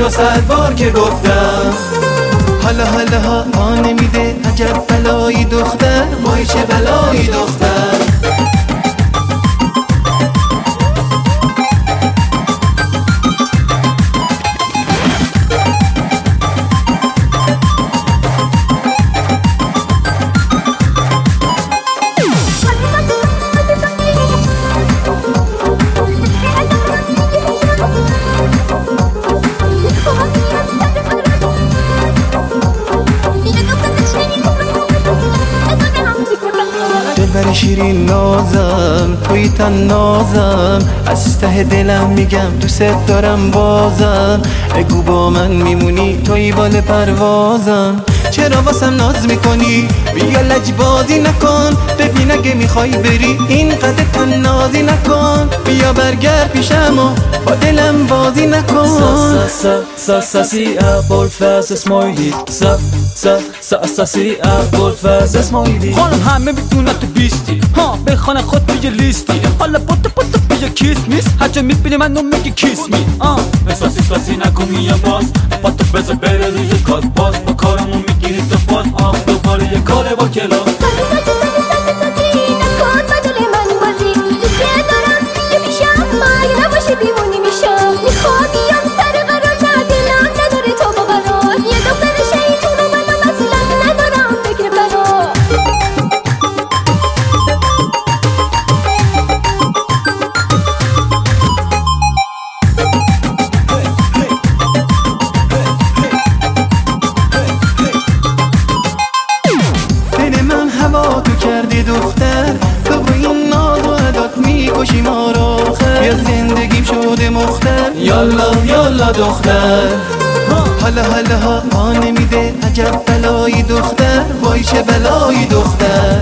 100 بار که گفتم حالا ها نمیده عجب بلایی دختر وای چه بلایی دختر دلبر شیرین نازم توی تن نازم از ته دلم میگم دوست دارم بازم اگو با من میمونی توی بال پروازم چرا واسم ناز میکنی بیا لجبازی نکن ببین اگه میخوای بری اینقدر تن نازی نکن بیا برگرد پیشم و با دلم بازی نکن سی ابوالفضل اسماعیلی سی ابوالفضل اسماعیلی خانم همه میدونن تو بیستی ها بخوان خود بیا لیستی حالا پوت بیا کیس میس هر جا میبینی منو میگی کیس می احساسی نکن میام باز پاتو بذار بره روی کار باز با کارمون میگیری تو باز دوباره یه کاره با کلاس نکن بدل من بازی دوست دارم یه پیشم اگه نباشی بیمونی میشم میخوام بیام سر قرار تعدیلم نداره تو با قرار یه دختر شیطون و منم اصلا ندارم فکر برار دل من هوا تو کردی دختر تو با این ناز و عدات میکشی ما رو بیا زندگیم شده مختر یالا دختر حالا ها نمیده عجب بلایی دختر وای چه بلایی دختر